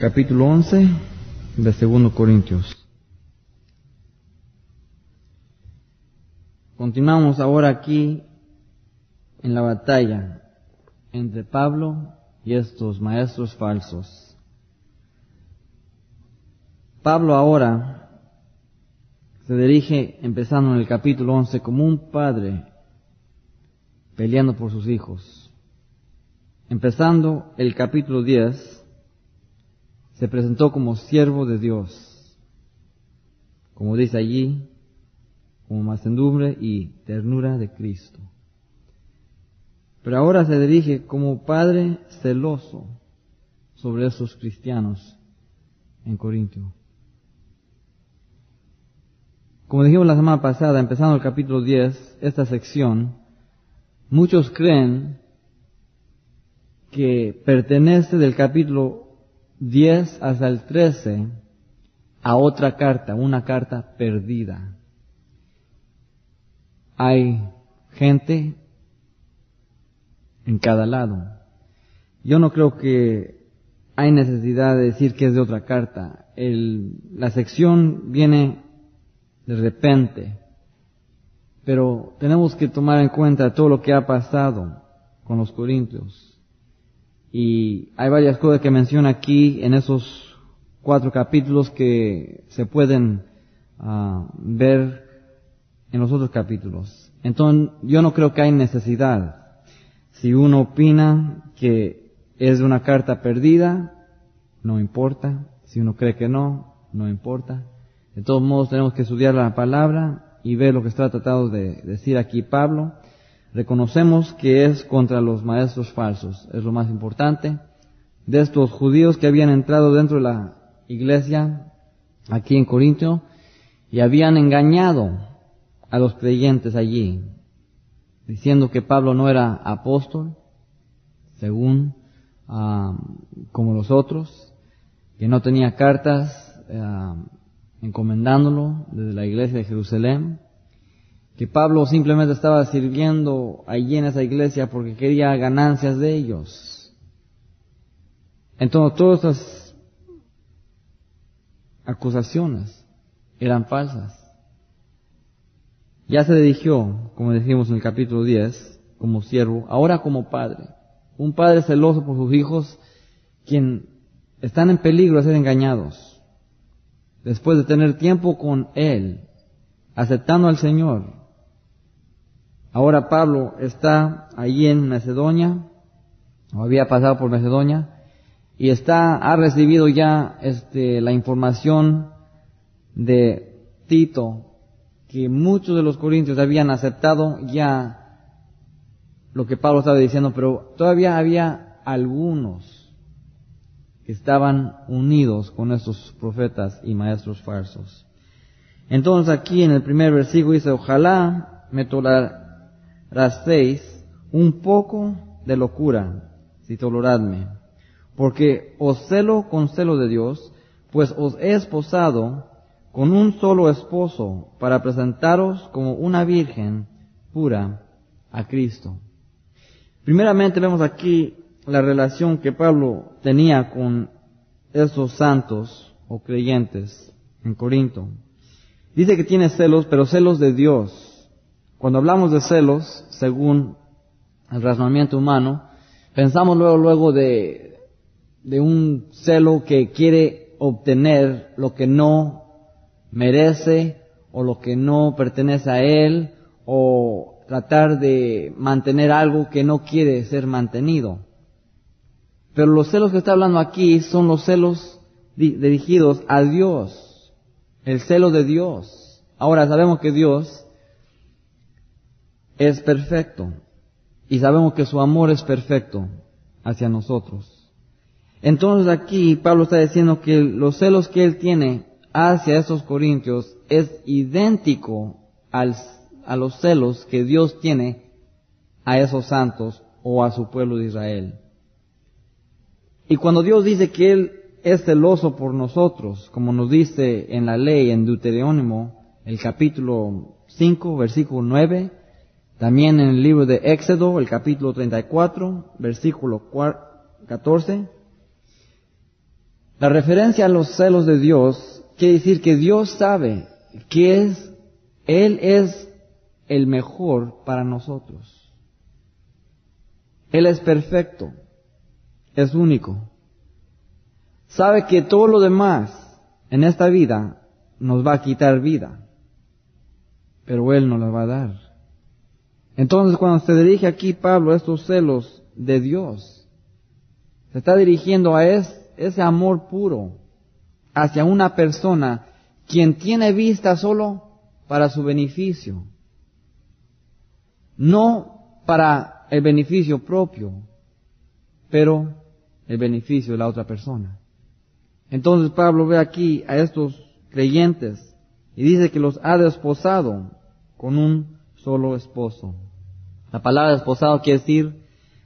capítulo 11 de 2 Corintios. Continuamos ahora aquí en la batalla entre Pablo y estos maestros falsos. Pablo ahora se dirige, empezando en el capítulo 11, como un padre peleando por sus hijos. Empezando el capítulo 10, se presentó como siervo de Dios, como dice allí, como mansedumbre y ternura de Cristo. Pero ahora se dirige como padre celoso sobre esos cristianos en Corintio. Como dijimos la semana pasada, empezando el capítulo 10, esta sección, muchos creen que pertenece del capítulo 10 hasta el 13 a otra carta, una carta perdida. Hay gente en cada lado. Yo no creo que hay necesidad de decir que es de otra carta. La sección viene de repente, pero tenemos que tomar en cuenta todo lo que ha pasado con los corintios. Y hay varias cosas que menciona aquí en esos 4 capítulos que se pueden ver en los otros capítulos. Entonces, yo no creo que hay necesidad. Si uno opina que es una carta perdida, no importa. Si uno cree que no importa. De todos modos, tenemos que estudiar la palabra y ver lo que está tratando de decir aquí Pablo. Reconocemos que es contra los maestros falsos, es lo más importante, de estos judíos que habían entrado dentro de la iglesia aquí en Corintio y habían engañado a los creyentes allí, diciendo que Pablo no era apóstol, según como los otros, que no tenía cartas encomendándolo desde la iglesia de Jerusalén, que Pablo simplemente estaba sirviendo allí en esa iglesia porque quería ganancias de ellos. Entonces todas esas acusaciones eran falsas. Ya se dirigió, como dijimos en el capítulo 10, como siervo, ahora como padre. Un padre celoso por sus hijos, quien están en peligro de ser engañados. Después de tener tiempo con él, aceptando al Señor. Ahora Pablo está allí en Macedonia, o había pasado por Macedonia, y ha recibido ya la información de Tito, que muchos de los corintios habían aceptado ya lo que Pablo estaba diciendo, pero todavía había algunos que estaban unidos con estos profetas y maestros falsos. Entonces aquí en el primer versículo dice, ojalá me toleraréis un poco de locura, si toleradme, porque os celo con celo de Dios, pues os he esposado con un solo esposo para presentaros como una virgen pura a Cristo. Primeramente vemos aquí la relación que Pablo tenía con esos santos o creyentes en Corinto. Dice que tiene celos, pero celos de Dios. Cuando hablamos de celos, según el razonamiento humano, pensamos luego de un celo que quiere obtener lo que no merece o lo que no pertenece a él, o tratar de mantener algo que no quiere ser mantenido. Pero los celos que está hablando aquí son los celos dirigidos a Dios, el celo de Dios. Ahora sabemos que Dios es perfecto y sabemos que su amor es perfecto hacia nosotros. Entonces aquí Pablo está diciendo que los celos que él tiene hacia esos corintios es idéntico a los celos que Dios tiene a esos santos o a su pueblo de Israel. Y cuando Dios dice que Él es celoso por nosotros, como nos dice en la ley, en Deuterónimo, el capítulo 5, versículo 9, también en el libro de Éxodo, el capítulo 34, versículo 14, La referencia a los celos de Dios quiere decir que Dios sabe que Él es el mejor para nosotros. Él es perfecto, es único. Sabe que todo lo demás en esta vida nos va a quitar vida, pero Él nos la va a dar. Entonces, cuando se dirige aquí Pablo a estos celos de Dios, se está dirigiendo a ese amor puro hacia una persona quien tiene vista solo para su beneficio, no para el beneficio propio, pero el beneficio de la otra persona. Entonces Pablo ve aquí a estos creyentes y dice que los ha desposado con un solo esposo. La palabra desposado quiere decir,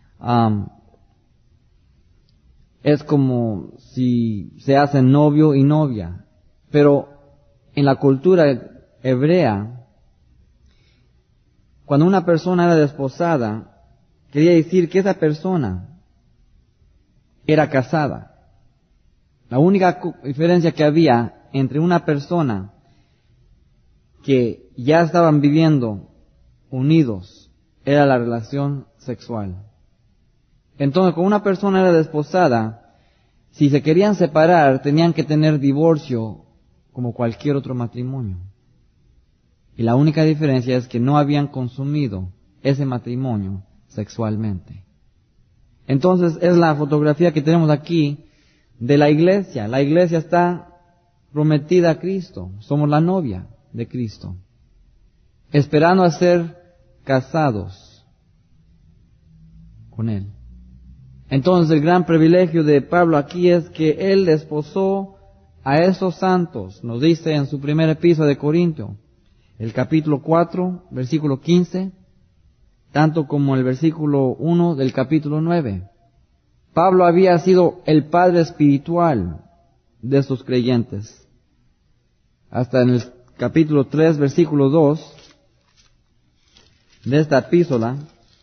es como si se hacen novio y novia, pero en la cultura hebrea, cuando una persona era desposada, quería decir que esa persona era casada. La única diferencia que había entre una persona que ya estaban viviendo unidos era la relación sexual. Entonces, cuando una persona era desposada, si se querían separar, tenían que tener divorcio como cualquier otro matrimonio. Y la única diferencia es que no habían consumido ese matrimonio sexualmente. Entonces, es la fotografía que tenemos aquí de la iglesia. La iglesia está prometida a Cristo. Somos la novia de Cristo, esperando a ser casados con Él. Entonces el gran privilegio de Pablo aquí es que Él desposó a esos santos. Nos dice en su primera epístola de Corintios, el capítulo 4, versículo 15, tanto como el versículo 1 del capítulo 9. Pablo había sido el padre espiritual de estos creyentes. Hasta en el capítulo 3, versículo 2 de esta epístola,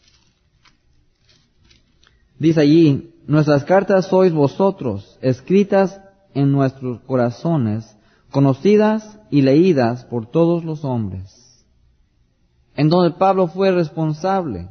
dice allí, nuestras cartas sois vosotros, escritas en nuestros corazones, conocidas y leídas por todos los hombres. Entonces Pablo fue responsable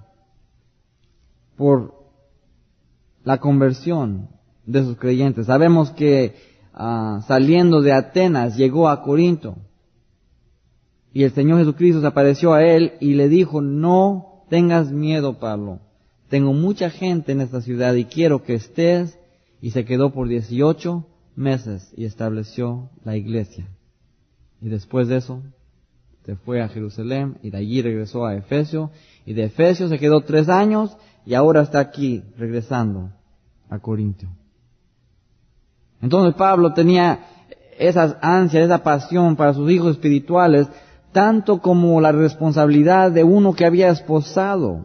por la conversión de sus creyentes. Sabemos que saliendo de Atenas llegó a Corinto y el Señor Jesucristo se apareció a él y le dijo, no tengas miedo, Pablo, tengo mucha gente en esta ciudad y quiero que estés, y se quedó por 18 meses y estableció la iglesia. Y después de eso se fue a Jerusalén y de allí regresó a Efesio, y de Efesio se quedó 3 años y ahora está aquí regresando a Corinto. Entonces Pablo tenía esas ansias, esa pasión para sus hijos espirituales, tanto como la responsabilidad de uno que había esposado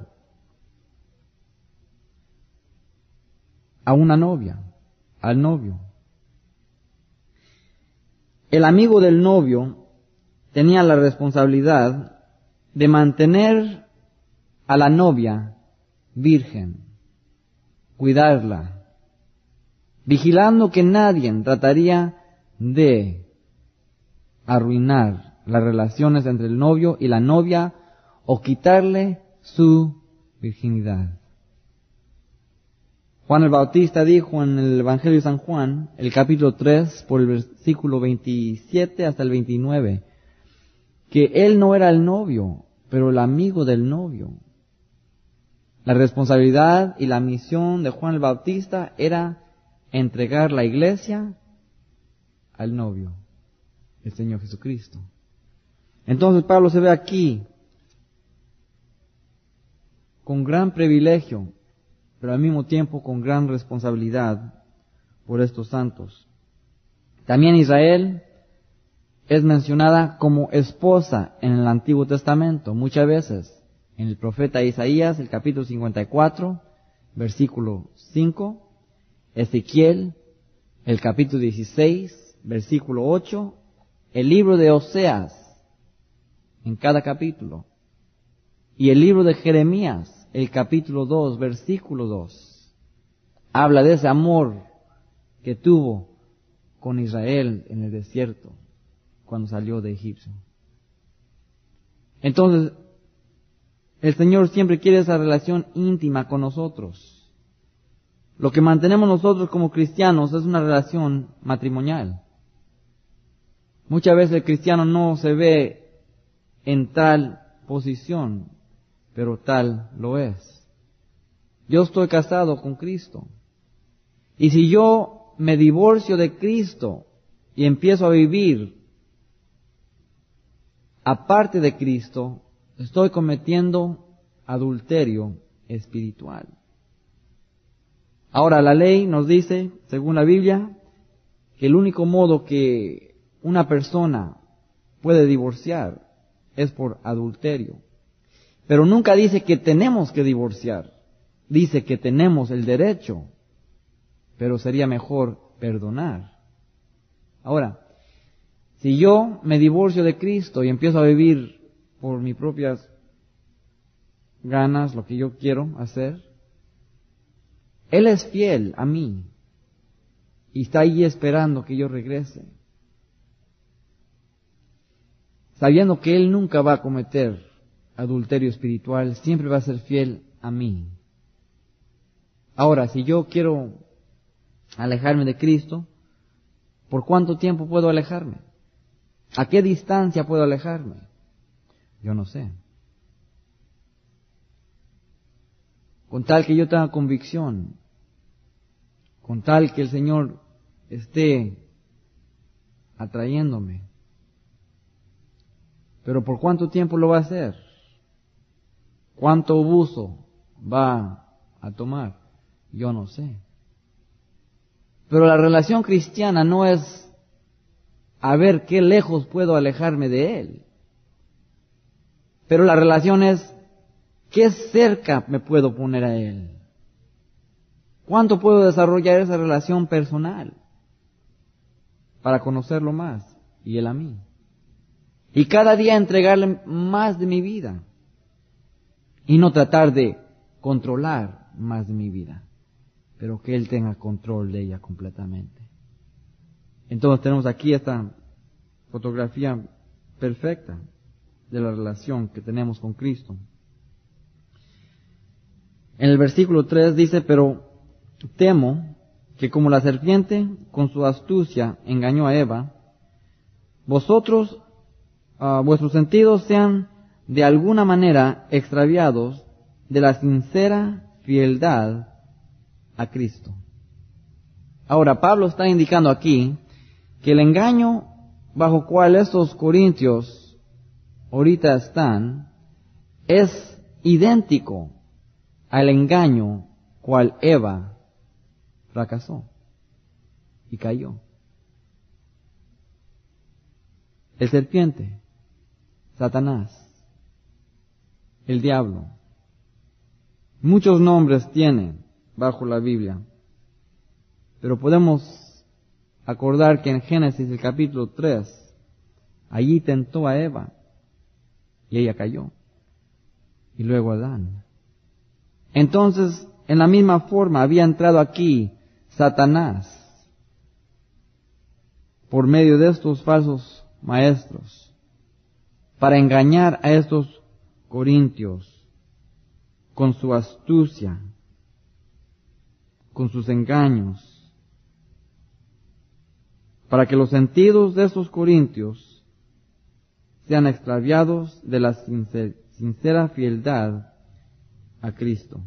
a una novia, al novio. El amigo del novio tenía la responsabilidad de mantener a la novia virgen, cuidarla, vigilando que nadie trataría de arruinar las relaciones entre el novio y la novia o quitarle su virginidad. Juan el Bautista dijo en el Evangelio de San Juan, el capítulo 3, por el versículo 27 hasta el 29, que él no era el novio, pero el amigo del novio. La responsabilidad y la misión de Juan el Bautista era entregar la iglesia al novio, el Señor Jesucristo. Entonces Pablo se ve aquí con gran privilegio, pero al mismo tiempo con gran responsabilidad por estos santos. También Israel es mencionada como esposa en el Antiguo Testamento, muchas veces. En el profeta Isaías, el capítulo 54, versículo 5, Ezequiel, el capítulo 16, versículo 8, el libro de Oseas, en cada capítulo, y el libro de Jeremías, el capítulo 2, versículo 2, habla de ese amor que tuvo con Israel en el desierto cuando salió de Egipto. Entonces, el Señor siempre quiere esa relación íntima con nosotros. Lo que mantenemos nosotros como cristianos es una relación matrimonial. Muchas veces el cristiano no se ve en tal posición, pero tal lo es. Yo estoy casado con Cristo. Y si yo me divorcio de Cristo y empiezo a vivir aparte de Cristo, estoy cometiendo adulterio espiritual. Ahora, la ley nos dice, según la Biblia, que el único modo que una persona puede divorciar es por adulterio. Pero nunca dice que tenemos que divorciar. Dice que tenemos el derecho, pero sería mejor perdonar. Ahora, si yo me divorcio de Cristo y empiezo a vivir por mis propias ganas, lo que yo quiero hacer, Él es fiel a mí y está ahí esperando que yo regrese, sabiendo que Él nunca va a cometer adulterio espiritual, siempre va a ser fiel a mí. Ahora, si yo quiero alejarme de Cristo, ¿por cuánto tiempo puedo alejarme? ¿A qué distancia puedo alejarme? Yo no sé. Con tal que yo tenga convicción, con tal que el Señor esté atrayéndome. Pero ¿por cuánto tiempo lo va a hacer? ¿Cuánto abuso va a tomar? Yo no sé. Pero la relación cristiana no es a ver qué lejos puedo alejarme de Él. Pero la relación es qué cerca me puedo poner a Él. ¿Cuánto puedo desarrollar esa relación personal para conocerlo más y Él a mí? Y cada día entregarle más de mi vida y no tratar de controlar más de mi vida, pero que Él tenga control de ella completamente. Entonces tenemos aquí esta fotografía perfecta de la relación que tenemos con Cristo. En el versículo 3 dice, pero temo que como la serpiente con su astucia engañó a Eva, vosotros, vuestros sentidos sean de alguna manera extraviados de la sincera fieldad a Cristo. Ahora, Pablo está indicando aquí que el engaño bajo cual estos corintios ahorita están es idéntico al engaño cual Eva fracasó y cayó. El serpiente, Satanás, el diablo, muchos nombres tienen bajo la Biblia, pero podemos acordar que en Génesis el capítulo 3, allí tentó a Eva y ella cayó, y luego Adán. Entonces, en la misma forma había entrado aquí Satanás por medio de estos falsos maestros para engañar a estos corintios con su astucia, con sus engaños, para que los sentidos de estos corintios sean extraviados de la sincera fieldad a Cristo.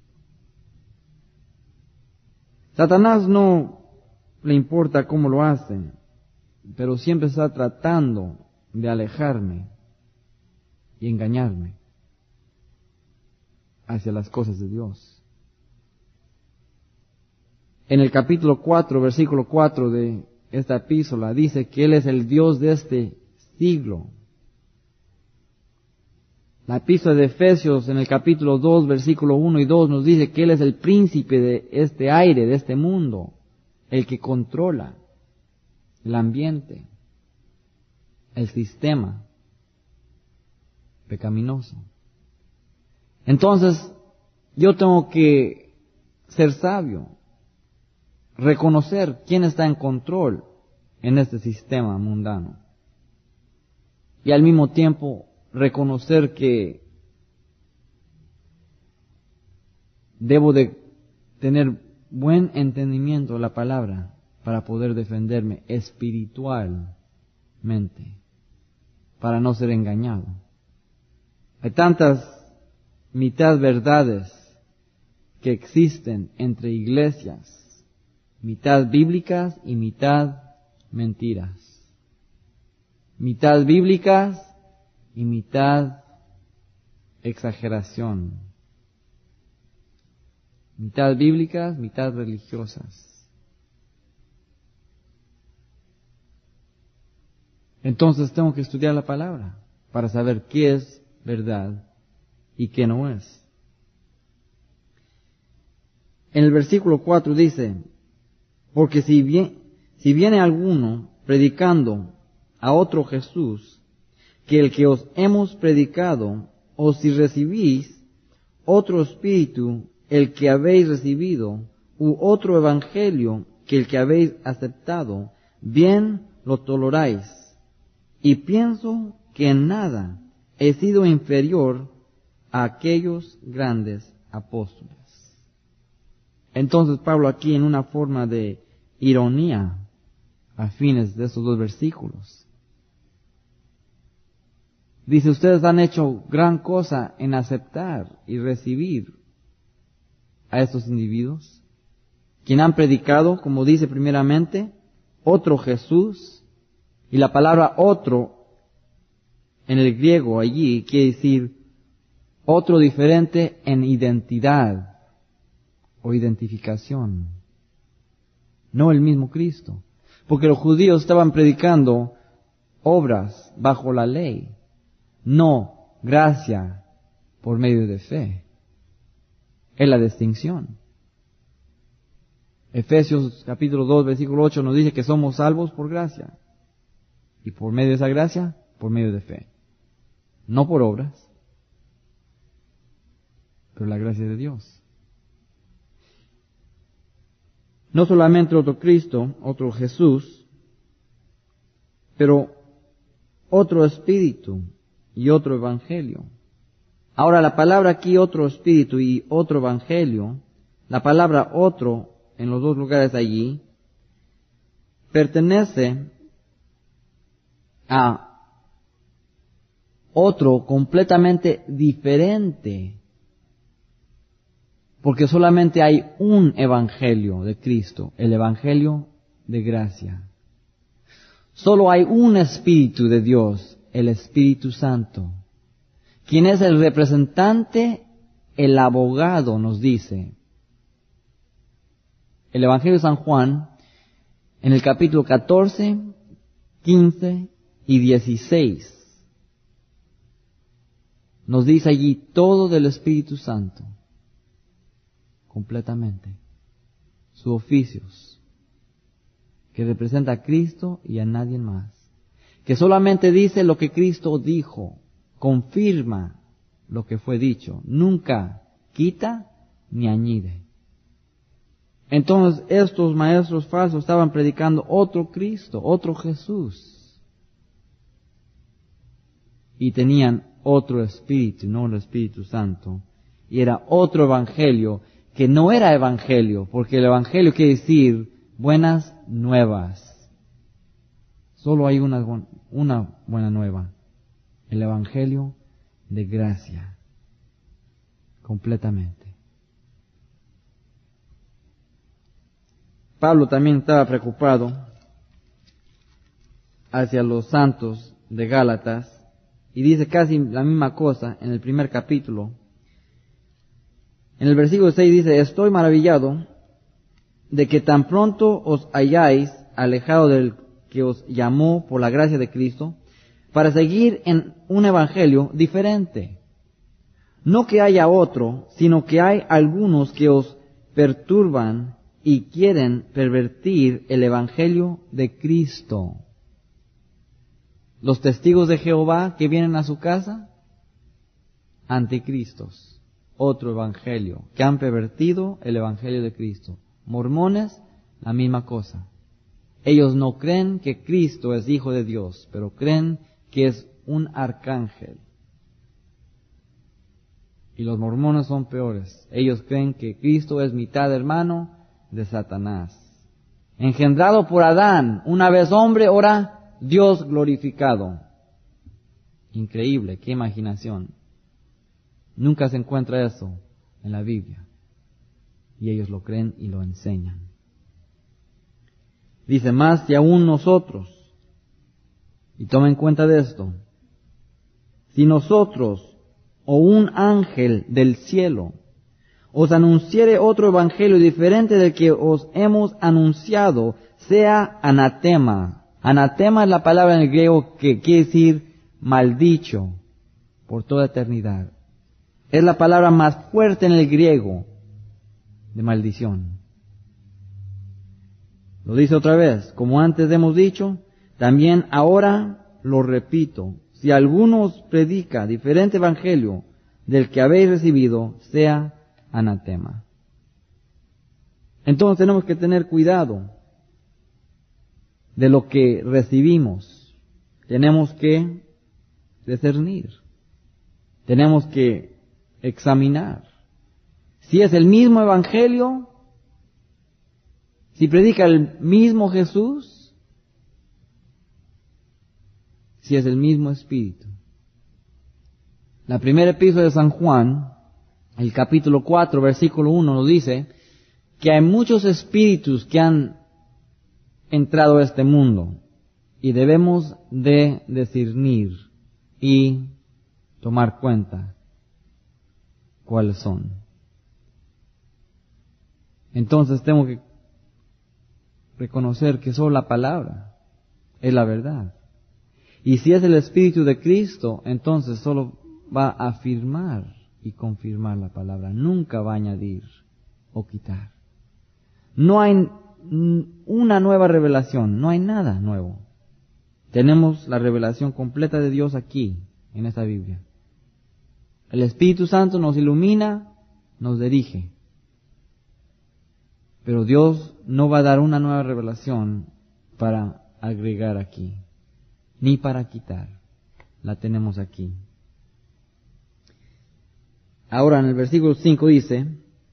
Satanás no le importa cómo lo hace, pero siempre está tratando de alejarme y engañarme hacia las cosas de Dios. En el capítulo 4, versículo 4 de esta epístola dice que Él es el Dios de este siglo. La epístola de Efesios en el capítulo 2, versículo 1 y 2 nos dice que Él es el príncipe de este aire, de este mundo, el que controla el ambiente, el sistema pecaminoso. Entonces, yo tengo que ser sabio, reconocer quién está en control en este sistema mundano. Y al mismo tiempo reconocer que debo de tener buen entendimiento de la palabra para poder defenderme espiritualmente, para no ser engañado. Hay tantas mitad verdades que existen entre iglesias, mitad bíblicas y mitad mentiras. Mitad bíblicas y mitad exageración. Mitad bíblicas, mitad religiosas. Entonces tengo que estudiar la palabra para saber qué es verdad y qué no es. En el versículo 4 dice, porque si viene alguno predicando a otro Jesús que el que os hemos predicado, o si recibís otro espíritu el que habéis recibido, u otro evangelio que el que habéis aceptado, bien lo toleráis. Y pienso que en nada he sido inferior a aquellos grandes apóstoles. Entonces Pablo aquí, en una forma de ironía a fines de estos dos versículos, dice, ustedes han hecho gran cosa en aceptar y recibir a estos individuos, quien han predicado, como dice primeramente, otro Jesús, y la palabra otro en el griego allí quiere decir otro diferente en identidad o identificación, no el mismo Cristo, porque los judíos estaban predicando obras bajo la ley, no gracia por medio de fe. Es la distinción. Efesios capítulo 2 versículo 8 nos dice que somos salvos por gracia. Y por medio de esa gracia, por medio de fe. No por obras, pero la gracia de Dios. No solamente otro Cristo, otro Jesús, pero otro Espíritu y otro Evangelio. Ahora, la palabra aquí, otro Espíritu y otro Evangelio, la palabra otro en los dos lugares allí, pertenece a otro completamente diferente, porque solamente hay un Evangelio de Cristo, el Evangelio de gracia. Solo hay un Espíritu de Dios, el Espíritu Santo, quien es el representante, el abogado, nos dice el Evangelio de San Juan, en el capítulo 14, 15 y 16. Nos dice allí todo del Espíritu Santo, completamente, sus oficios, que representa a Cristo y a nadie más, que solamente dice lo que Cristo dijo, confirma lo que fue dicho, nunca quita ni añade. Entonces estos maestros falsos estaban predicando otro Cristo, otro Jesús, y tenían otro Espíritu, no el Espíritu Santo, y era otro Evangelio que no era Evangelio, porque el Evangelio quiere decir buenas nuevas. Solo hay una buena nueva, el Evangelio de gracia, completamente. Pablo también estaba preocupado hacia los santos de Gálatas, y dice casi la misma cosa en el primer capítulo. En el versículo 6 dice, estoy maravillado de que tan pronto os hayáis alejado del que os llamó por la gracia de Cristo, para seguir en un evangelio diferente. No que haya otro, sino que hay algunos que os perturban y quieren pervertir el evangelio de Cristo. Los testigos de Jehová que vienen a su casa, anticristos, otro evangelio, que han pervertido el evangelio de Cristo. Mormones, la misma cosa. Ellos no creen que Cristo es Hijo de Dios, pero creen que es un arcángel. Y los mormones son peores. Ellos creen que Cristo es mitad hermano de Satanás. Engendrado por Adán, una vez hombre, ahora Dios glorificado. Increíble, qué imaginación. Nunca se encuentra eso en la Biblia. Y ellos lo creen y lo enseñan. Dice, más que aún nosotros. Y toma en cuenta de esto. Si nosotros o un ángel del cielo os anunciare otro evangelio diferente del que os hemos anunciado, sea anatema. Anatema es la palabra en el griego que quiere decir maldicho por toda eternidad. Es la palabra más fuerte en el griego de maldición. Lo dice otra vez, como antes hemos dicho, también ahora lo repito. Si alguno os predica diferente evangelio del que habéis recibido, sea anatema. Entonces tenemos que tener cuidado de lo que recibimos. Tenemos que discernir. Tenemos que examinar. Si es el mismo evangelio, si predica el mismo Jesús, si es el mismo Espíritu. La primera epístola de San Juan, el capítulo 4, versículo 1, nos dice que hay muchos espíritus que han entrado a este mundo y debemos de discernir y tomar cuenta cuáles son. Entonces tengo que reconocer que solo la palabra es la verdad. Y si es el Espíritu de Cristo, entonces solo va a afirmar y confirmar la palabra. Nunca va a añadir o quitar. No hay una nueva revelación, no hay nada nuevo. Tenemos la revelación completa de Dios aquí, en esta Biblia. El Espíritu Santo nos ilumina, nos dirige. Pero Dios no va a dar una nueva revelación para agregar aquí, ni para quitar. La tenemos aquí. Ahora en el versículo 5 dice,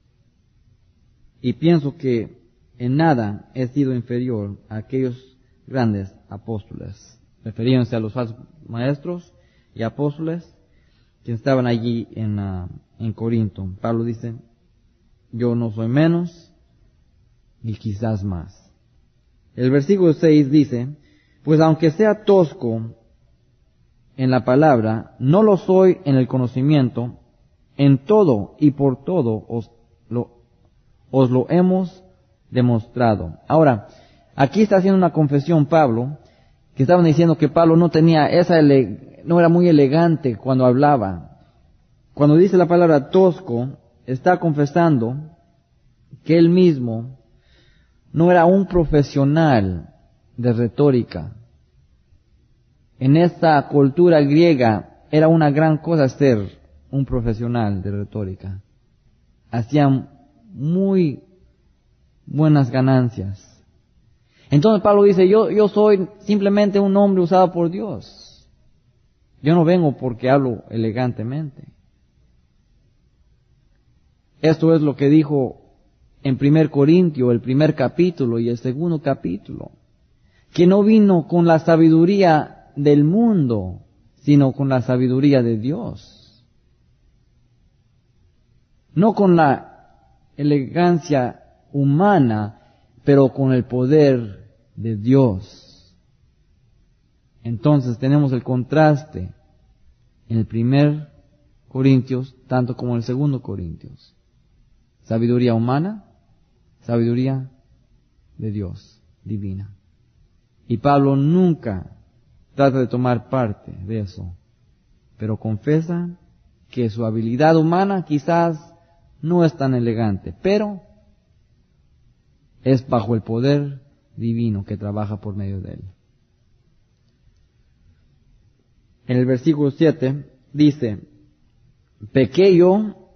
y pienso que en nada he sido inferior a aquellos grandes apóstoles, refiriéndose a los falsos maestros y apóstoles que estaban allí en Corinto. Pablo dice, yo no soy menos y quizás más. El versículo 6 dice, pues aunque sea tosco en la palabra, no lo soy en el conocimiento, en todo y por todo os lo hemos demostrado. Ahora, aquí está haciendo una confesión Pablo, que estaban diciendo que Pablo no tenía no era muy elegante cuando hablaba. Cuando dice la palabra tosco, está confesando que él mismo no era un profesional de retórica. En esta cultura griega era una gran cosa ser un profesional de retórica. Hacían muy buenas ganancias. Entonces Pablo dice, yo soy simplemente un hombre usado por Dios. Yo no vengo porque hablo elegantemente. Esto es lo que dijo en 1 Corintios, el primer capítulo y el segundo capítulo, que no vino con la sabiduría del mundo, sino con la sabiduría de Dios. No con la elegancia humana, pero con el poder de Dios. Entonces tenemos el contraste en el 1 Corintios, tanto como en el 2 Corintios. Sabiduría humana, sabiduría de Dios, divina. Y Pablo nunca trata de tomar parte de eso, pero confiesa que su habilidad humana quizás no es tan elegante, pero es bajo el poder divino que trabaja por medio de él. En el versículo 7 dice, pequé yo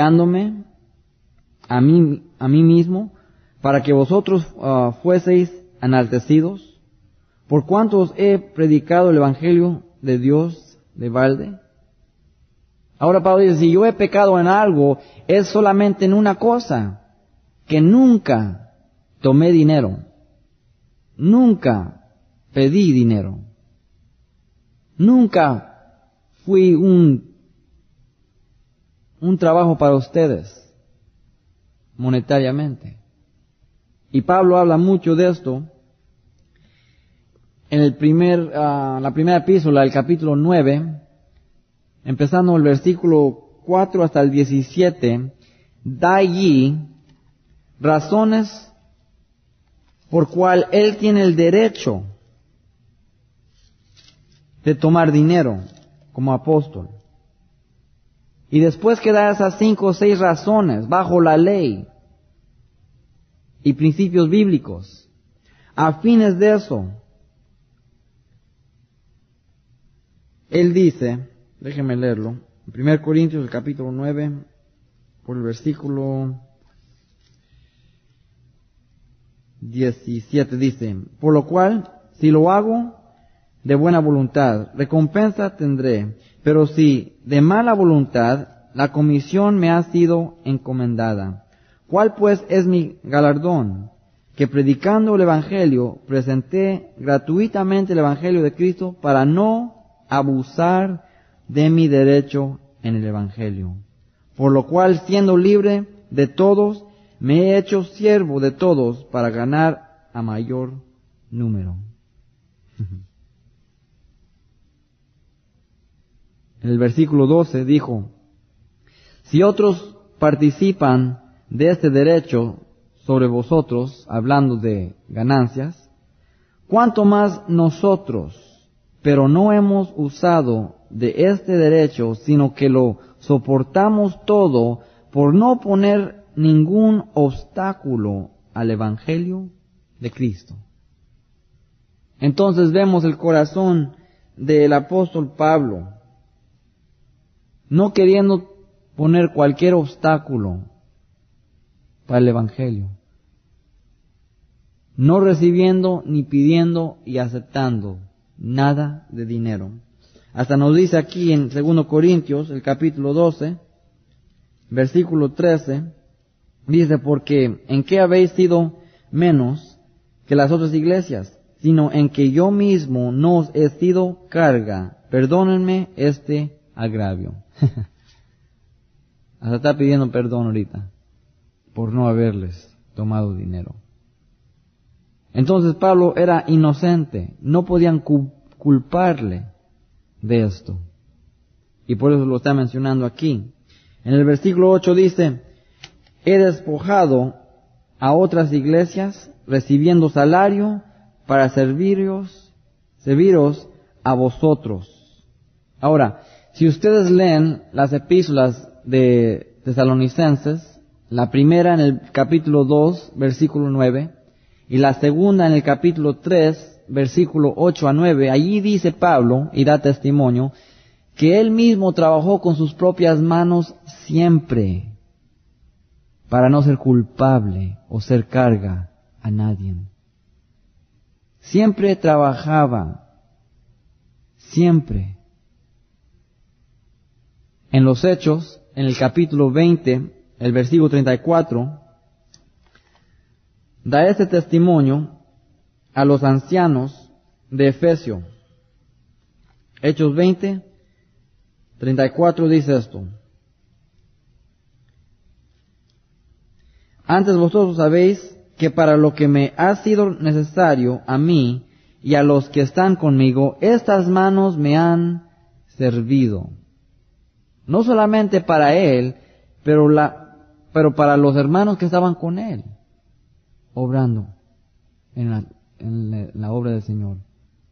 humillándome a mí mismo para que vosotros fueseis enaltecidos? ¿Por cuánto os he predicado el Evangelio de Dios de balde? Ahora Pablo dice, si yo he pecado en algo, es solamente en una cosa, que nunca tomé dinero, nunca pedí dinero, nunca fui un trabajo para ustedes, monetariamente. Y Pablo habla mucho de esto en la primera epístola, el capítulo 9, empezando el versículo 4 hasta el 17, da allí razones por cual él tiene el derecho de tomar dinero como apóstol. Y después que da esas 5 o 6 razones bajo la ley y principios bíblicos, a fines de eso, él dice, déjenme leerlo, en 1 Corintios el capítulo 9, por el versículo 17 dice, por lo cual, si lo hago de buena voluntad, recompensa tendré, pero si de mala voluntad, la comisión me ha sido encomendada. ¿Cuál pues es mi galardón? Que predicando el Evangelio, presenté gratuitamente el Evangelio de Cristo para no abusar de mi derecho en el Evangelio. Por lo cual, siendo libre de todos, me he hecho siervo de todos para ganar a mayor número. En el versículo 12 dijo, si otros participan de este derecho sobre vosotros, hablando de ganancias, ¿cuánto más nosotros? Pero no hemos usado de este derecho, sino que lo soportamos todo por no poner ningún obstáculo al Evangelio de Cristo. Entonces vemos el corazón del apóstol Pablo, no queriendo poner cualquier obstáculo para el Evangelio, no recibiendo ni pidiendo y aceptando nada de dinero. Hasta nos dice aquí en 2 Corintios, el capítulo 12, versículo 13, dice, porque ¿en qué habéis sido menos que las otras iglesias? Sino en que yo mismo no os he sido carga. Perdónenme este agravio. Hasta está pidiendo perdón ahorita por no haberles tomado dinero. Entonces Pablo era inocente, no podían culparle de esto. Y por eso lo está mencionando aquí. En el versículo 8 dice, he despojado a otras iglesias, recibiendo salario para serviros a vosotros. Ahora, si ustedes leen las epístolas de Tesalonicenses, la primera en el capítulo 2, versículo 9, y la segunda en el capítulo 3, versículo 8 a 9, allí dice Pablo, y da testimonio, que él mismo trabajó con sus propias manos siempre, para no ser culpable o ser carga a nadie. Siempre trabajaba, siempre. En los Hechos, en el capítulo 20, el versículo 34, da este testimonio a los ancianos de Efesio. Hechos 20, 34 dice esto. Antes vosotros sabéis que para lo que me ha sido necesario a mí y a los que están conmigo, estas manos me han servido. No solamente para él, pero para los hermanos que estaban con él, obrando en la obra del Señor.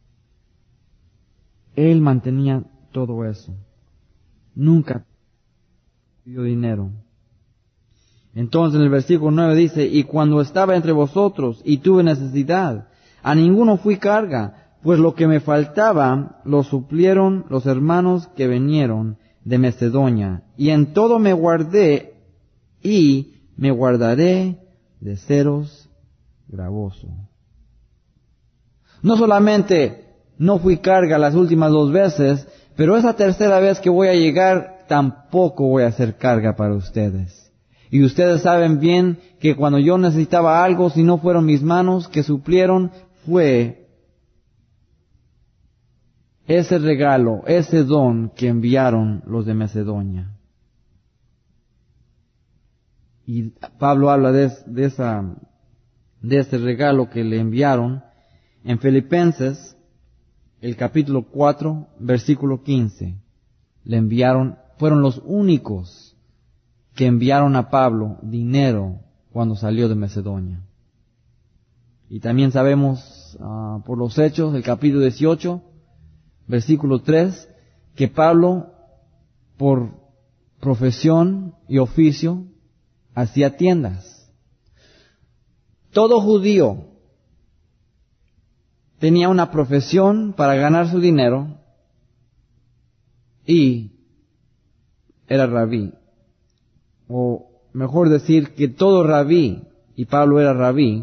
Él mantenía todo eso. Nunca pidió dinero. Entonces en el versículo 9 dice, y cuando estaba entre vosotros y tuve necesidad, a ninguno fui carga, pues lo que me faltaba lo suplieron los hermanos que vinieron de Macedonia, y en todo me guardé y me guardaré de seros gravoso. No solamente no fui carga las últimas 2 veces, pero esa tercera vez que voy a llegar, tampoco voy a ser carga para ustedes. Y ustedes saben bien que cuando yo necesitaba algo, si no fueron mis manos que suplieron, fue ese regalo, ese don que enviaron los de Macedonia. Y Pablo habla de este regalo que le enviaron en Filipenses, el capítulo 4, versículo 15. Le enviaron, fueron los únicos que enviaron a Pablo dinero cuando salió de Macedonia. Y también sabemos por los Hechos, el capítulo 18, versículo 3, que Pablo, por profesión y oficio, hacía tiendas. Todo judío tenía una profesión para ganar su dinero y era rabí. O mejor decir que todo rabí, y Pablo era rabí,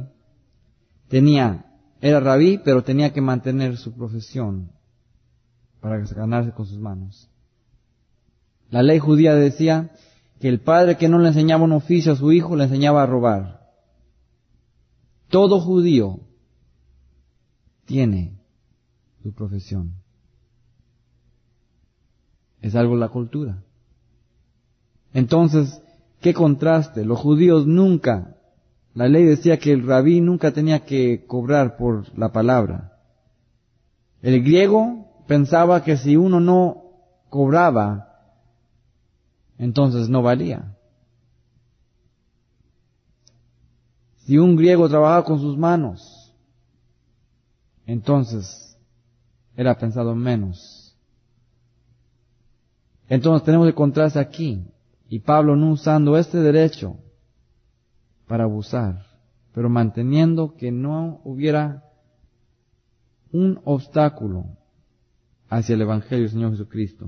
era rabí, pero tenía que mantener su profesión para ganarse con sus manos. La ley judía decía que el padre que no le enseñaba un oficio a su hijo le enseñaba a robar. Todo judío tiene su profesión. Es algo de la cultura. Entonces, ¿qué contraste? Los judíos nunca, la ley decía que el rabí nunca tenía que cobrar por la palabra. El griego pensaba que si uno no cobraba, entonces no valía. Si un griego trabajaba con sus manos, entonces era pensado menos. Entonces tenemos el contraste aquí. Y Pablo no usando este derecho para abusar, pero manteniendo que no hubiera un obstáculo hacia el Evangelio del Señor Jesucristo.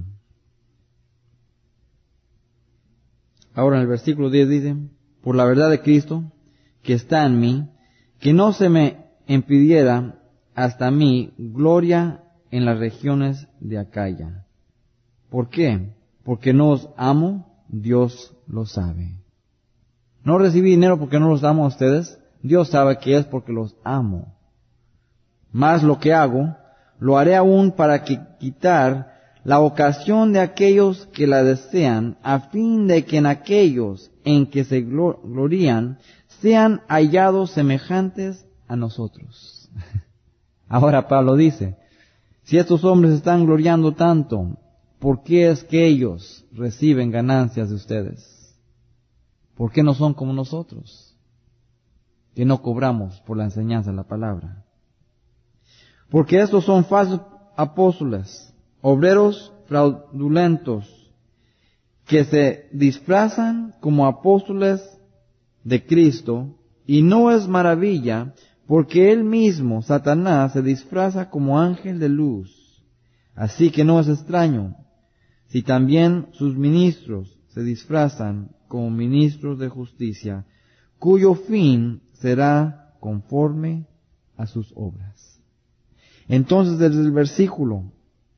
Ahora en el versículo 10 dice, por la verdad de Cristo que está en mí, que no se me impidiera hasta mí gloria en las regiones de Acaya. ¿Por qué? Porque no os amo, Dios lo sabe. No recibí dinero porque no los amo a ustedes. Dios sabe que es porque los amo. Mas lo que hago, lo haré aún para quitar la ocasión de aquellos que la desean, a fin de que en aquellos en que se glorían sean hallados semejantes a nosotros. Ahora Pablo dice, si estos hombres están gloriando tanto, ¿por qué es que ellos reciben ganancias de ustedes? ¿Por qué no son como nosotros, que no cobramos por la enseñanza de la palabra? Porque estos son falsos apóstoles, obreros fraudulentos, que se disfrazan como apóstoles de Cristo, y no es maravilla, porque él mismo, Satanás, se disfraza como ángel de luz. Así que no es extraño si también sus ministros se disfrazan como ministros de justicia, cuyo fin será conforme a sus obras. Entonces, desde el versículo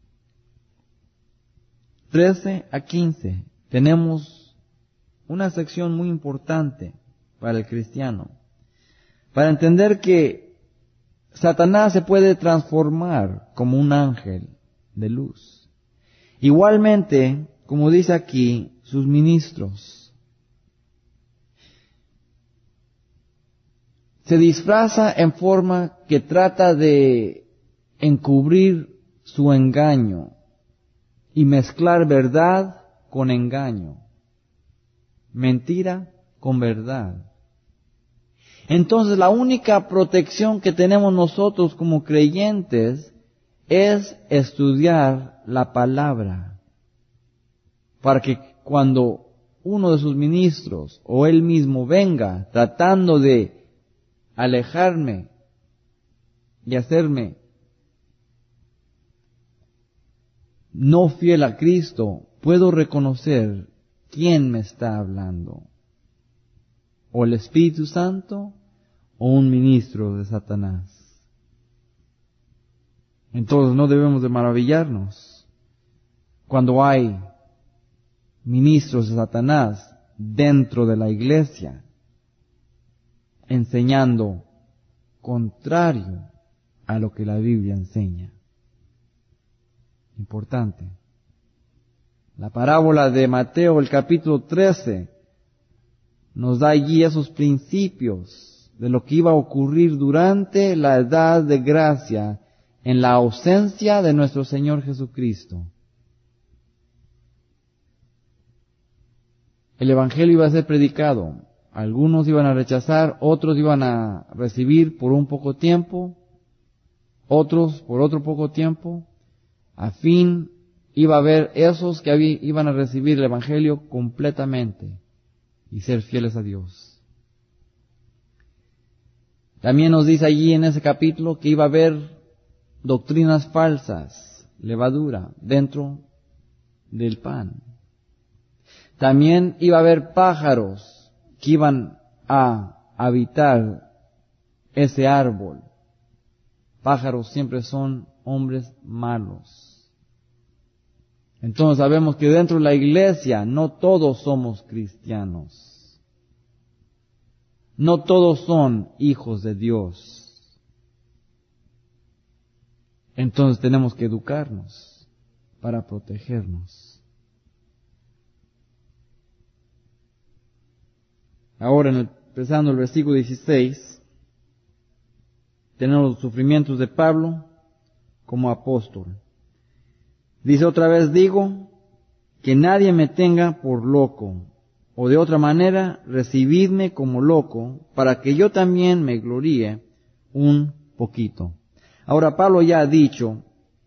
13 a 15, tenemos una sección muy importante para el cristiano, para entender que Satanás se puede transformar como un ángel de luz. Igualmente, como dice aquí, sus ministros. Se disfraza en forma que trata de encubrir su engaño y mezclar verdad con engaño, mentira con verdad. Entonces la única protección que tenemos nosotros como creyentes es estudiar la palabra, para que cuando uno de sus ministros o él mismo venga tratando de alejarme y hacerme no fiel a Cristo, puedo reconocer quién me está hablando, o el Espíritu Santo o un ministro de Satanás. Entonces no debemos de maravillarnos cuando hay ministros de Satanás dentro de la iglesia enseñando contrario a lo que la Biblia enseña. Importante. La parábola de Mateo, el capítulo 13, nos da allí esos principios de lo que iba a ocurrir durante la edad de gracia en la ausencia de nuestro Señor Jesucristo. El Evangelio iba a ser predicado. Algunos iban a rechazar, otros iban a recibir por un poco tiempo, otros por otro poco tiempo. A fin iba a haber esos que iban a recibir el Evangelio completamente y ser fieles a Dios. También nos dice allí en ese capítulo que iba a haber doctrinas falsas, levadura, dentro del pan. También iba a haber pájaros que iban a habitar ese árbol. Pájaros siempre son hombres malos. Entonces sabemos que dentro de la iglesia no todos somos cristianos. No todos son hijos de Dios. Entonces tenemos que educarnos para protegernos. Ahora, empezando el versículo 16, tenemos los sufrimientos de Pablo como apóstol. Dice otra vez, digo, que nadie me tenga por loco, o de otra manera, recibidme como loco, para que yo también me gloríe un poquito. Ahora, Pablo ya ha dicho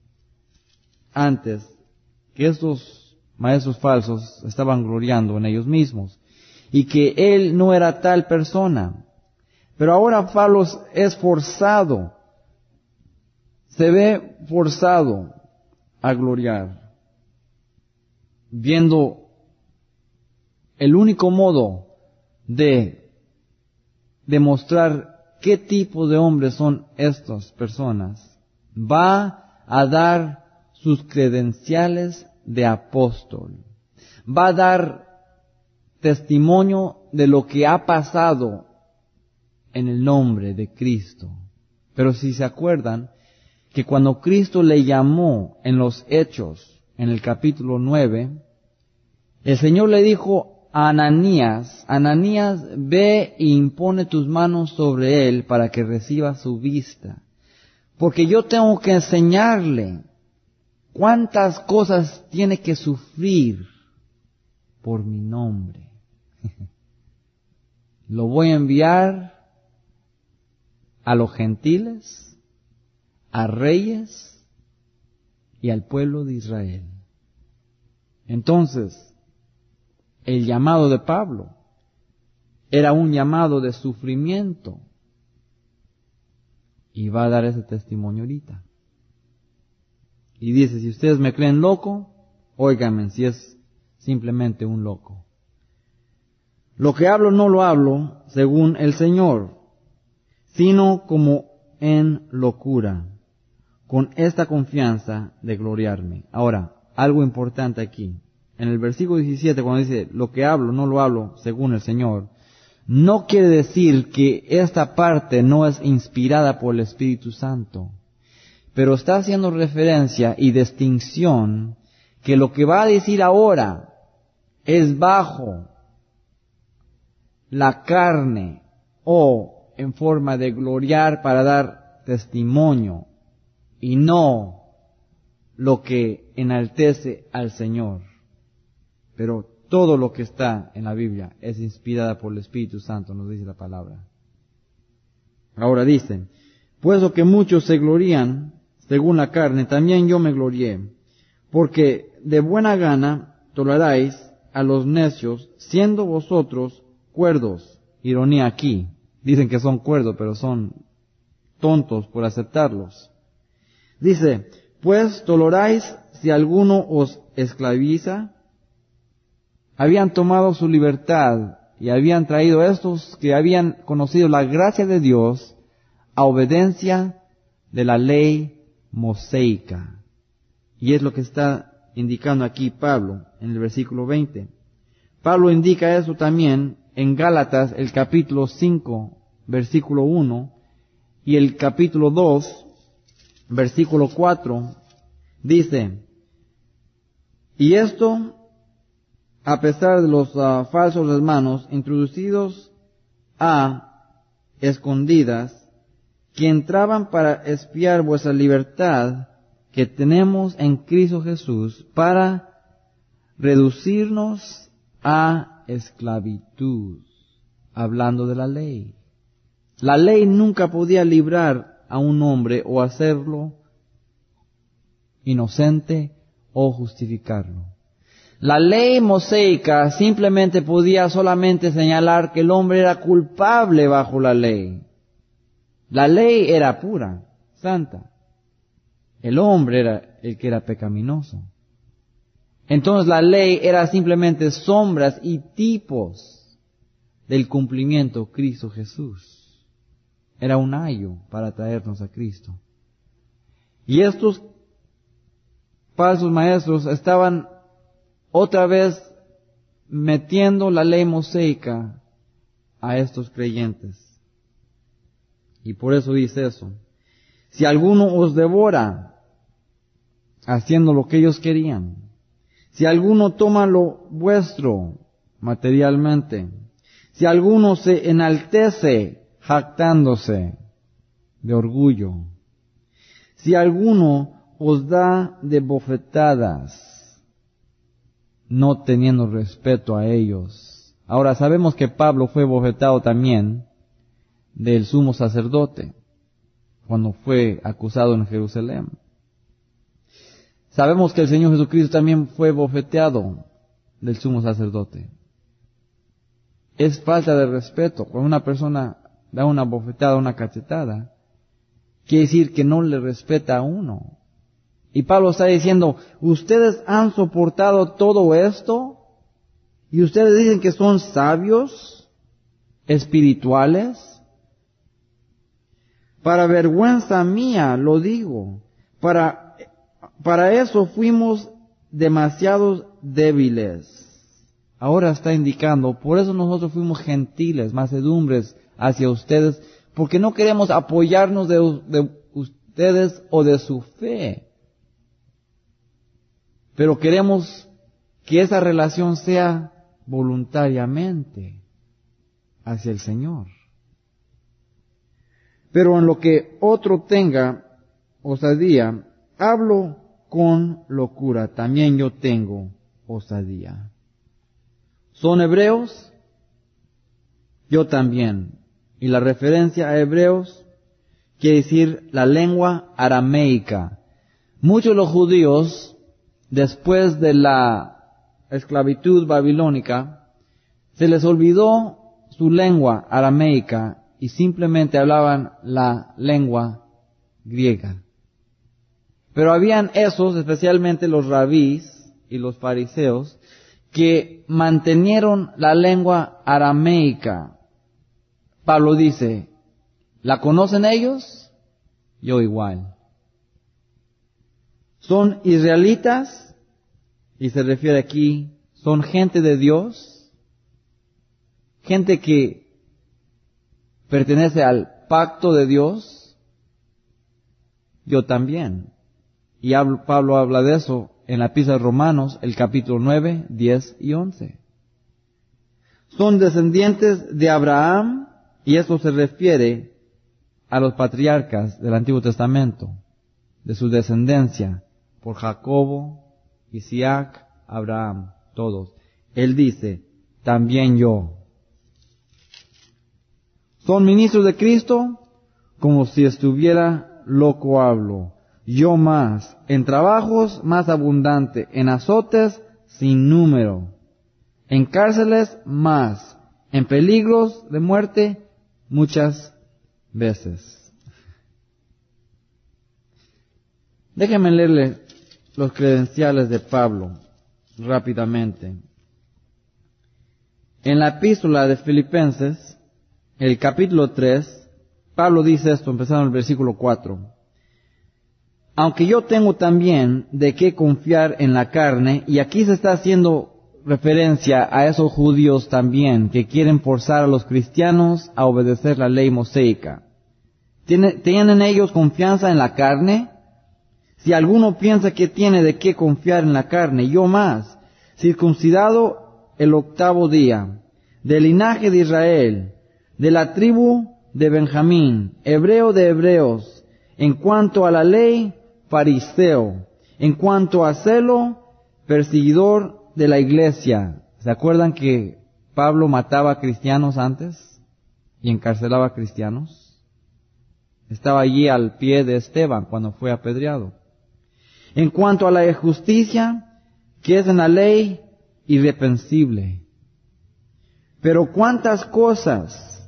antes que estos maestros falsos estaban gloriando en ellos mismos, y que él no era tal persona. Pero ahora Pablo es forzado, se ve forzado a gloriar, viendo el único modo de demostrar qué tipo de hombres son estas personas. Va a dar sus credenciales de apóstol. Va a dar testimonio de lo que ha pasado en el nombre de Cristo. Pero si se acuerdan que cuando Cristo le llamó en los Hechos, en el capítulo 9, el Señor le dijo a Ananías, Ananías, ve e impone tus manos sobre él para que reciba su vista. Porque yo tengo que enseñarle cuántas cosas tiene que sufrir por mi nombre. Lo voy a enviar a los gentiles, a reyes y al pueblo de Israel. Entonces, el llamado de Pablo era un llamado de sufrimiento. Y va a dar ese testimonio ahorita. Y dice, si ustedes me creen loco, óiganme si es simplemente un loco. Lo que hablo no lo hablo según el Señor, sino como en locura, con esta confianza de gloriarme. Ahora, algo importante aquí. En el versículo 17, cuando dice, lo que hablo no lo hablo según el Señor, no quiere decir que esta parte no es inspirada por el Espíritu Santo, pero está haciendo referencia y distinción que lo que va a decir ahora es bajo la carne o en forma de gloriar para dar testimonio y no lo que enaltece al Señor. Pero todo lo que está en la Biblia es inspirada por el Espíritu Santo, nos dice la palabra. Ahora dice, puesto que muchos se glorían según la carne, también yo me glorié, porque de buena gana toleráis a los necios, siendo vosotros cuerdos. Ironía aquí. Dicen que son cuerdos, pero son tontos por aceptarlos. Dice, pues toleráis si alguno os esclaviza. Habían tomado su libertad y habían traído estos que habían conocido la gracia de Dios a obediencia de la ley mosaica. Y es lo que está indicando aquí Pablo en el versículo 20. Pablo indica eso también en Gálatas, el capítulo 5, versículo 1, y el capítulo 2, versículo 4, dice, y esto, a pesar de los falsos hermanos introducidos a escondidas, que entraban para espiar vuestra libertad que tenemos en Cristo Jesús, para reducirnos a esclavitud, hablando de la ley. La ley nunca podía librar a un hombre o hacerlo inocente o justificarlo. La ley mosaica simplemente podía solamente señalar que el hombre era culpable bajo la ley. La ley era pura, santa. El hombre era el que era pecaminoso. Entonces la ley era simplemente sombras y tipos del cumplimiento de Cristo Jesús. Era un ayo para traernos a Cristo. Y estos falsos maestros estaban otra vez metiendo la ley mosaica a estos creyentes. Y por eso dice eso. Si alguno os devora haciendo lo que ellos querían, si alguno toma lo vuestro materialmente, si alguno se enaltece jactándose de orgullo, si alguno os da de bofetadas, no teniendo respeto a ellos. Ahora sabemos que Pablo fue bofetado también del sumo sacerdote cuando fue acusado en Jerusalén. Sabemos que el Señor Jesucristo también fue bofeteado del sumo sacerdote. Es falta de respeto. Cuando una persona da una bofetada, una cachetada, quiere decir que no le respeta a uno. Y Pablo está diciendo, ustedes han soportado todo esto y ustedes dicen que son sabios, espirituales. Para vergüenza mía lo digo, para eso fuimos demasiados débiles. Ahora está indicando, por eso nosotros fuimos gentiles, macedumbres hacia ustedes, porque no queremos apoyarnos de ustedes o de su fe. Pero queremos que esa relación sea voluntariamente hacia el Señor. Pero en lo que otro tenga osadía, hablo con locura, también yo tengo osadía. ¿Son hebreos? Yo también. Y la referencia a hebreos quiere decir la lengua arameica. Muchos de los judíos, después de la esclavitud babilónica, se les olvidó su lengua arameica y simplemente hablaban la lengua griega. Pero habían esos, especialmente los rabís y los fariseos, que mantenieron la lengua arameica. Pablo dice, ¿la conocen ellos? Yo igual. ¿Son israelitas? Y se refiere aquí, ¿son gente de Dios? Gente que pertenece al pacto de Dios. Yo también. Y Pablo habla de eso en la epístola de Romanos, el capítulo 9, 10 y 11. Son descendientes de Abraham, y eso se refiere a los patriarcas del Antiguo Testamento, de su descendencia, por Jacobo, Isaac, Abraham, todos. Él dice, también yo. Son ministros de Cristo, como si estuviera loco hablo. Yo más, en trabajos más abundante, en azotes sin número, en cárceles más, en peligros de muerte muchas veces. Déjenme leerle los credenciales de Pablo rápidamente. En la epístola de Filipenses, el capítulo 3, Pablo dice esto, empezando en el versículo 4. aunque yo tengo también de qué confiar en la carne, y aquí se está haciendo referencia a esos judíos también que quieren forzar a los cristianos a obedecer la ley mosaica. ¿Tienen ellos confianza en la carne? Si alguno piensa que tiene de qué confiar en la carne, yo más, circuncidado el 8º día, del linaje de Israel, de la tribu de Benjamín, hebreo de hebreos, en cuanto a la ley, fariseo, en cuanto a celo, perseguidor de la iglesia. ¿Se acuerdan que Pablo mataba a cristianos antes y encarcelaba a cristianos? Estaba allí al pie de Esteban cuando fue apedreado. En cuanto a la justicia, que es en la ley, irreprensible. Pero cuántas cosas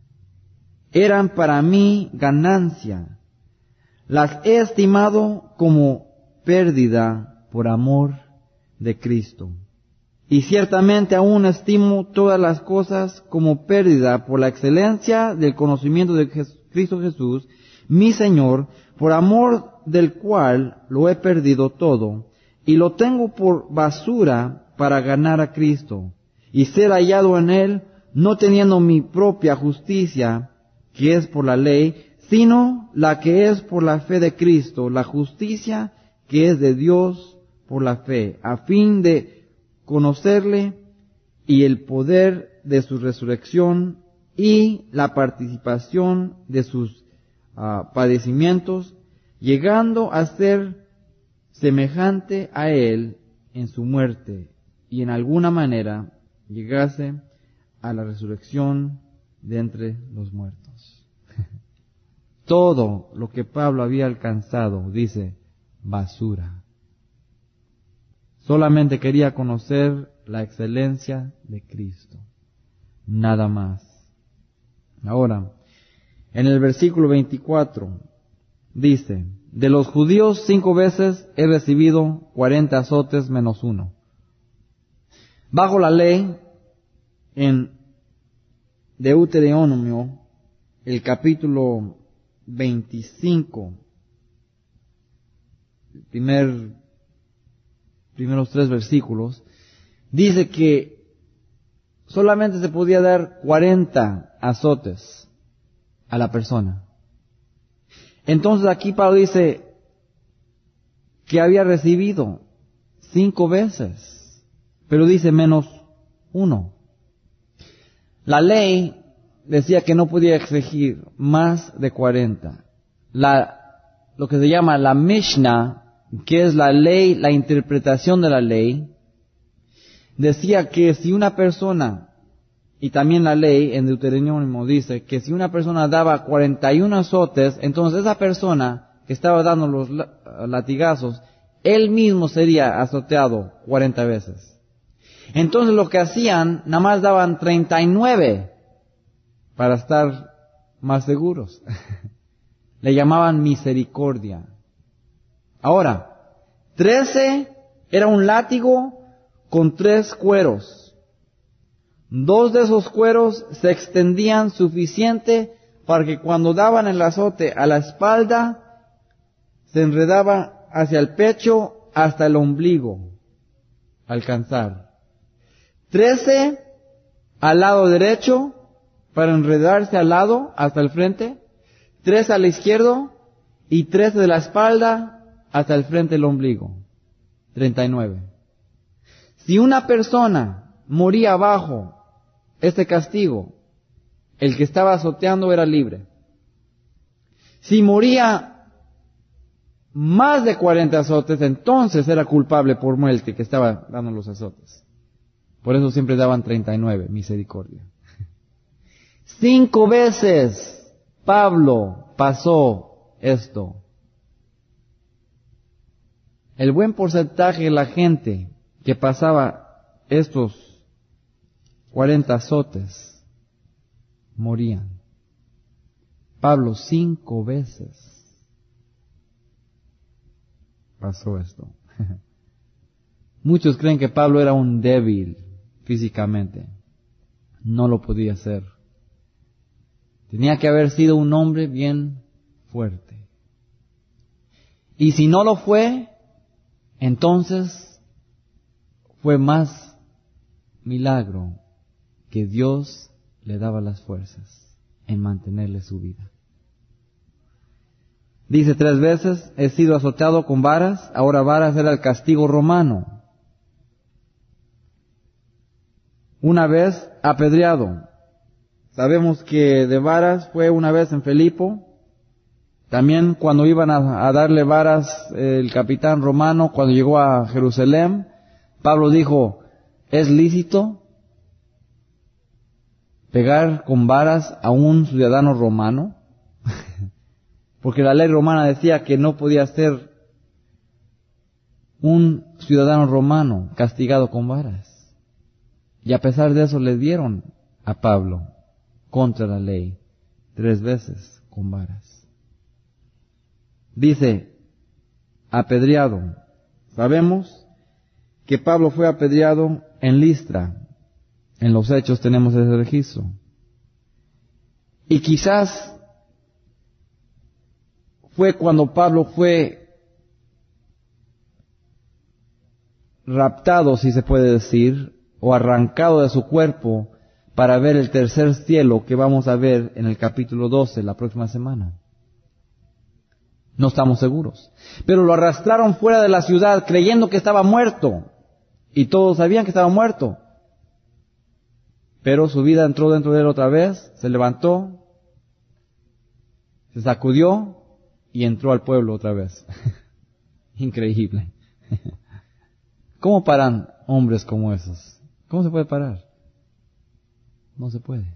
eran para mí ganancia, las he estimado como pérdida por amor de Cristo. Y ciertamente aún estimo todas las cosas como pérdida por la excelencia del conocimiento de Cristo Jesús, mi Señor, por amor del cual lo he perdido todo, y lo tengo por basura para ganar a Cristo, y ser hallado en Él, no teniendo mi propia justicia, que es por la ley, sino la que es por la fe de Cristo, la justicia que es de Dios por la fe, a fin de conocerle y el poder de su resurrección y la participación de sus padecimientos, llegando a ser semejante a Él en su muerte, y en alguna manera llegase a la resurrección de entre los muertos. Todo lo que Pablo había alcanzado, dice, basura. Solamente quería conocer la excelencia de Cristo. Nada más. Ahora, en el versículo 24, dice, de los judíos 5 veces he recibido 40 azotes menos 1. Bajo la ley, en Deuteronomio, el capítulo 25, primeros 3 versículos, dice que solamente se podía dar 40 azotes a la persona. Entonces aquí Pablo dice que había recibido 5 veces, pero dice menos 1. La ley decía que no podía exigir más de 40. Lo que se llama la Mishnah, que es la ley, la interpretación de la ley, decía que si una persona, y también la ley en Deuteronomio dice que si una persona daba 41 azotes, entonces esa persona que estaba dando los latigazos, él mismo sería azoteado 40 veces. Entonces lo que hacían, nada más daban 39 para estar más seguros. Le llamaban misericordia. Ahora, 13 era un látigo con 3 cueros. 2 de esos cueros se extendían suficiente para que cuando daban el azote a la espalda, se enredaba hacia el pecho hasta el ombligo, alcanzar. 13 al lado derecho, para enredarse al lado hasta el frente. 3 al izquierdo y 13 de la espalda hasta el frente del ombligo. 39. Si una persona moría bajo este castigo, el que estaba azoteando era libre. Si moría más de 40 azotes, entonces era culpable por muerte que estaba dando los azotes. Por eso siempre daban 39, misericordia. 5 veces Pablo pasó esto. El buen porcentaje de la gente que pasaba estos 40 azotes morían. Pablo 5 veces pasó esto. Muchos creen que Pablo era un débil físicamente. No lo podía hacer. Tenía que haber sido un hombre bien fuerte. Y si no lo fue, entonces fue más milagro que Dios le daba las fuerzas en mantenerle su vida. Dice 3 veces, he sido azotado con varas, ahora varas era el castigo romano. Una vez apedreado. Sabemos que de varas fue una vez en Filipo. También cuando iban a darle varas el capitán romano, cuando llegó a Jerusalén, Pablo dijo, ¿es lícito pegar con varas a un ciudadano romano? Porque la ley romana decía que no podía ser un ciudadano romano castigado con varas. Y a pesar de eso le dieron a Pablo contra la ley 3 veces con varas. Dice, apedreado. Sabemos que Pablo fue apedreado en Listra. En los Hechos tenemos ese registro. Y quizás fue cuando Pablo fue raptado, si se puede decir, o arrancado de su cuerpo para ver el tercer cielo que vamos a ver en el capítulo 12 la próxima semana. No estamos seguros. Pero lo arrastraron fuera de la ciudad creyendo que estaba muerto. Y todos sabían que estaba muerto. Pero su vida entró dentro de él otra vez, se levantó, se sacudió y entró al pueblo otra vez. Increíble. ¿Cómo paran hombres como esos? ¿Cómo se puede parar? No se puede.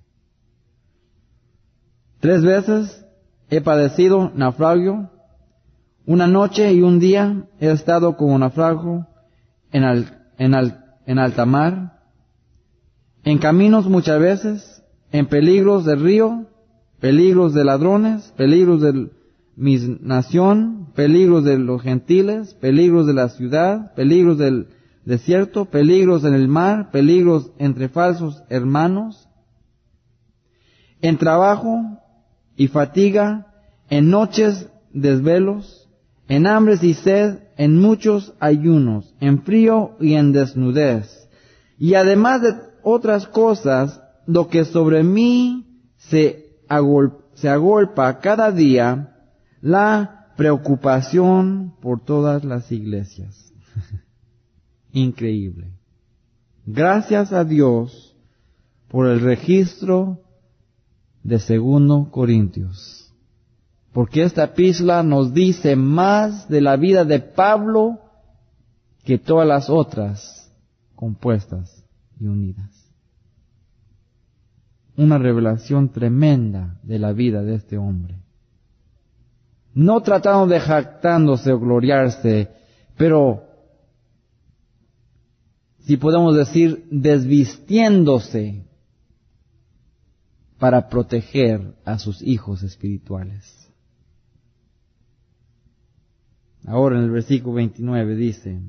3 veces he padecido naufragio. Una noche y un día he estado como naufragio en alta mar, en caminos muchas veces, en peligros del río, peligros de ladrones, peligros de mi nación, peligros de los gentiles, peligros de la ciudad, peligros del desierto, peligros en el mar, peligros entre falsos hermanos, en trabajo y fatiga, en noches desvelos, en hambres y sed, en muchos ayunos, en frío y en desnudez. Y además de otras cosas, lo que sobre mí se agolpa cada día, la preocupación por todas las iglesias. Increíble. Gracias a Dios por el registro de 2 Corintios. Porque esta epístola nos dice más de la vida de Pablo que todas las otras compuestas y unidas. Una revelación tremenda de la vida de este hombre. No tratando de jactándose o gloriarse, pero si podemos decir desvistiéndose para proteger a sus hijos espirituales. Ahora en el versículo 29 dice,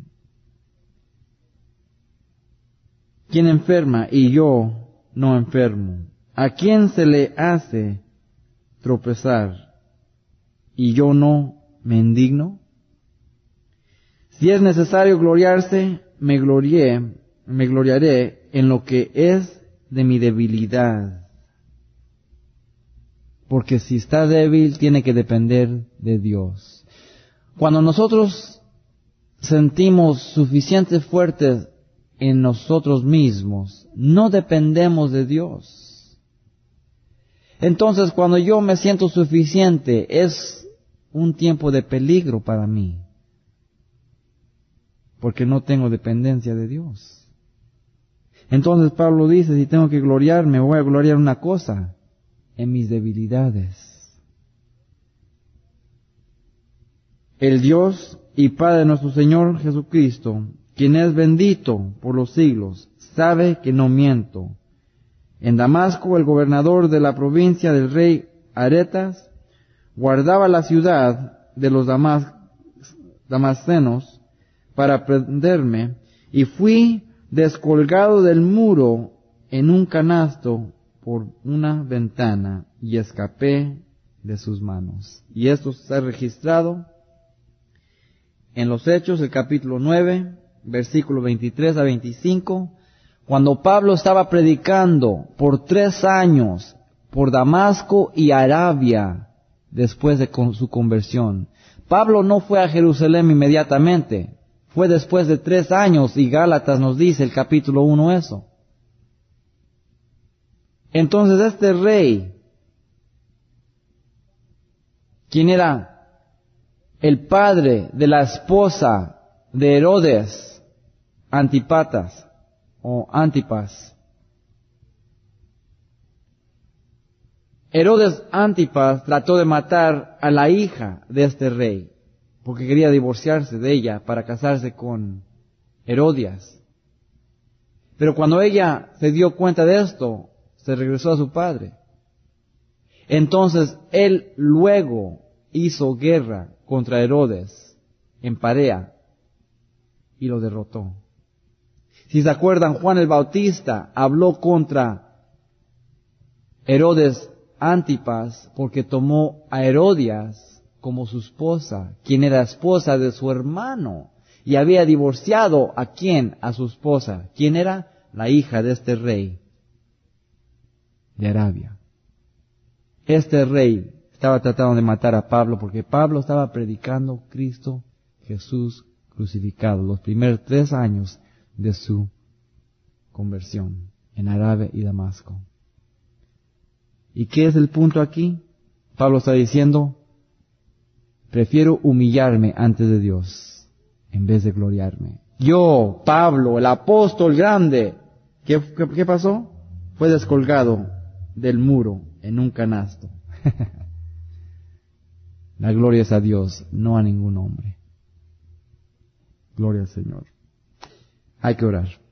¿quién enferma y yo no enfermo? ¿A quién se le hace tropezar y yo no me indigno? Si es necesario gloriarse, me gloriaré en lo que es de mi debilidad. Porque si está débil, tiene que depender de Dios. Cuando nosotros sentimos suficiente fuertes en nosotros mismos, no dependemos de Dios. Entonces, cuando yo me siento suficiente, es un tiempo de peligro para mí. Porque no tengo dependencia de Dios. Entonces Pablo dice, si tengo que gloriarme, voy a gloriar una cosa, en mis debilidades. El Dios y Padre de nuestro Señor Jesucristo, quien es bendito por los siglos, sabe que no miento. En Damasco, el gobernador de la provincia del rey Aretas guardaba la ciudad de los damascenos para prenderme, y fui descolgado del muro en un canasto por una ventana y escapé de sus manos. Y esto está registrado en los Hechos, el capítulo 9, versículo 23 a 25, cuando Pablo estaba predicando por 3 años por Damasco y Arabia después de su conversión. Pablo no fue a Jerusalén inmediatamente, fue después de 3 años, y Gálatas nos dice el capítulo 1 eso. Entonces este rey, quien era el padre de la esposa de Herodes, Antipas, Herodes Antipas trató de matar a la hija de este rey, porque quería divorciarse de ella para casarse con Herodias. Pero cuando ella se dio cuenta de esto, se regresó a su padre. Entonces él luego hizo guerra contra Herodes en Parea y lo derrotó. Si se acuerdan, Juan el Bautista habló contra Herodes Antipas porque tomó a Herodias como su esposa, quien era esposa de su hermano, y había divorciado ¿a quién? A su esposa, quien era la hija de este rey de Arabia. Este rey estaba tratando de matar a Pablo porque Pablo estaba predicando Cristo Jesús crucificado los primeros 3 años de su conversión en Arabia y Damasco. ¿Y qué es el punto aquí? Pablo está diciendo, prefiero humillarme antes de Dios en vez de gloriarme. Yo, Pablo, el apóstol grande, ¿qué pasó? Fue descolgado del muro en un canasto. La gloria es a Dios, no a ningún hombre. Gloria al Señor. Hay que orar.